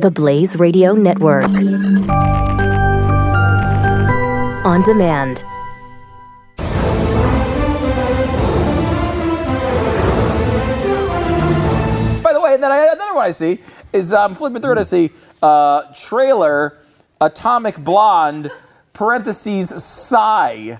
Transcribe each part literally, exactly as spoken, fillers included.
the Blaze Radio Network. On demand. By the way, and then I, another one I see is um, flipping through it. I see uh, trailer Atomic Blonde parentheses sigh.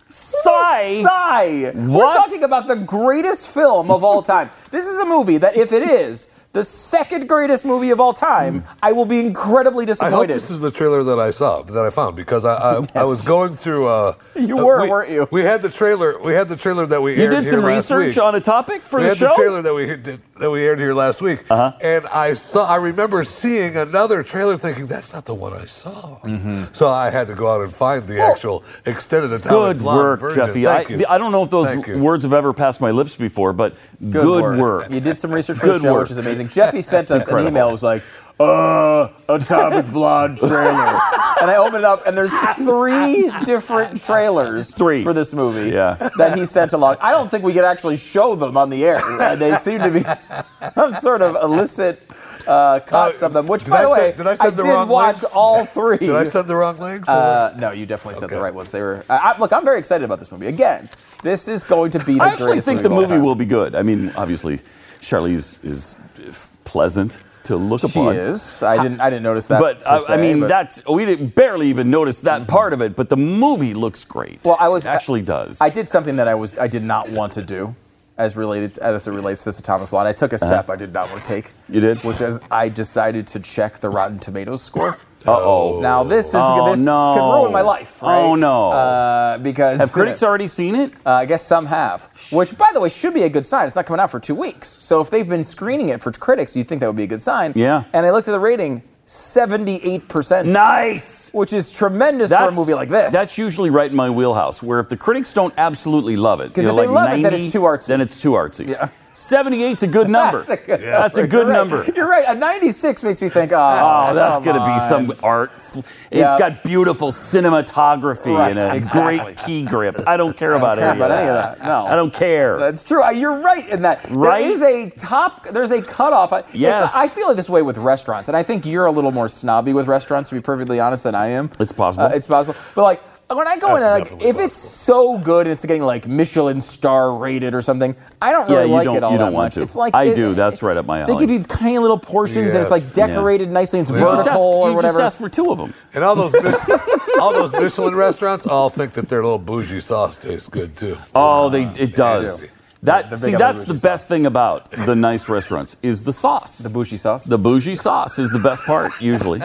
Sigh? Sigh. We're What? talking about the greatest film of all time. This is a movie that, if it is the second greatest movie of all time, I will be incredibly I hope disappointed. this is the trailer that I saw, that I found, because I I, I was going through. Uh, You uh, were, we, weren't you? We had the trailer. We had the trailer that we You aired did here some last research week. on a topic for we the had show? the trailer that we did, that we aired here last week, Uh-huh. and I saw. I remember seeing another trailer, thinking that's not the one I saw. Mm-hmm. So I had to go out and find the actual extended Atomic Good Blonde work, version. Jeffy. Thank I, you. I don't know if those Thank you. words have ever passed my lips before, but good, Good, work. You did some research for Good the show, work. which is amazing. Jeffy sent us Incredible. an email. It was like, uh, Atomic Blonde trailer. And I opened it up, and there's three different trailers Three. for this movie Yeah. that he sent along. I don't think we could actually show them on the air. Uh, they seem to be some sort of illicit uh, cuts Uh, of them, which, did by I the send- way, did I send the did wrong watch links? all three. Did I send the wrong links? Uh, no, you definitely sent the Okay. right ones. They were. I, I, look, I'm very excited about this movie. Again, this is going to be the I actually greatest think movie the of all movie time. will be good. I mean, obviously, Charlize is pleasant to look She upon. is. I didn't. I didn't notice that. But per uh, se, I mean, but- that's we didn't barely even notice that part of it. But the movie looks great. Well, I was- It actually does. I did something that I was. I did not want to do, as related as it relates to this Atomic Blonde. I took a step I did not want to take. You did? Which is I decided to check the Rotten Tomatoes score. Uh-oh. Now this is Oh, this no. could ruin my life. Right? Oh, no. Uh, because Have critics already seen it? Uh, I guess some have, which, by the way, should be a good sign. It's not coming out for two weeks. So if they've been screening it for critics, you'd think that would be a good sign. Yeah. And I looked at the rating, seventy-eight percent. Nice. Which is tremendous for a movie like this. That's usually right in my wheelhouse, where if the critics don't absolutely love it, 'Cause you if know, they like love it, then ninety, it's too artsy. Then it's too artsy. Yeah. seventy-eight's a good number. That's a good That's a number. good You're right. number. You're right. A ninety-six makes me think, oh, Oh, that's come going to be on. some art. It's Yeah. got beautiful cinematography Right, and a exactly. great key grip. I don't care about, care any, about of any of that. that, no. I don't care. That's true. Uh, You're right in that. Right? There is a top, there's a cutoff. I- it's- Yes. I feel like this way with restaurants, and I think you're a little more snobby with restaurants, to be perfectly honest, than I am. It's possible. Uh, it's possible. But like, when I go in, That's and like, definitely if it's so good and it's getting like Michelin star rated or something, I don't Yeah, really you like don't- it all you that don't want much. to. It's like I it- do. it- That's right up my They alley. give you these tiny little portions, and it's like Yes. decorated nicely. And it's You just vertical ask, or you whatever. just ask for two of them. And all those Mich- all those Michelin restaurants all think that their little bougie sauce tastes good too. Oh, they it does. do. That They're see, big on the that's the bougie best sauce. thing about the nice restaurants is the sauce. The bougie sauce. The bougie sauce is the best part, usually.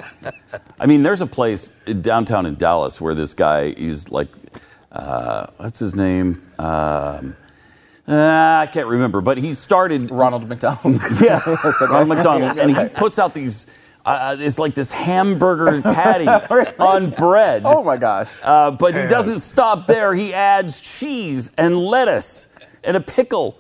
I mean, there's a place downtown in Dallas where this guy is like, uh, what's his name? Um, uh, I can't remember, but he started. Ronald McDonald. Yeah, Ronald McDonald, and he puts out these. Uh, it's like this hamburger patty on bread. Oh my gosh. Uh, but he doesn't stop there. He adds cheese and lettuce and a pickle.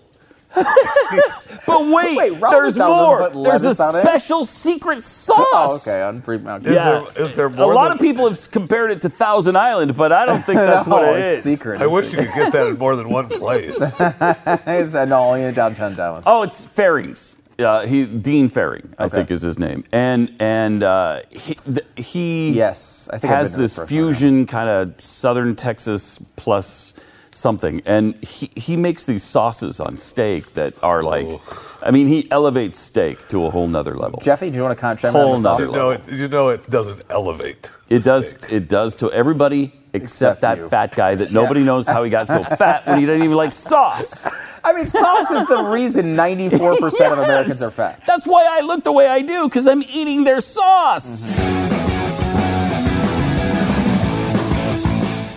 But wait, Wait, Ronald there's McDonald more. doesn't put There's a lettuce on it? special secret sauce. Oh, okay. On pre- okay. Is Yeah. there, is there A more lot than, of people have compared it to Thousand Island, but I don't think that's no, what it it's is. secret. I wish you could get that in more than one place. It's uh, no, only in downtown Dallas. Oh, it's Fairings. Uh, he Dean Faring, I Okay. think, is his name, and and uh, he, th- he Yes, I think I've has been to this this restaurant, fusion kind of Southern Texas plus something, and he he makes these sauces on steak that are like, I mean, he elevates steak to a whole nother level. Jeffy, do you want to comment? Whole on the nother sauce? you know, it, you know it doesn't elevate. It the does. steak. It does to everybody except, Except that you. fat guy that nobody knows how he got so fat when he didn't even like sauce. I mean, sauce is the reason ninety-four percent of Yes. Americans are fat. That's why I look the way I do, because I'm eating their sauce.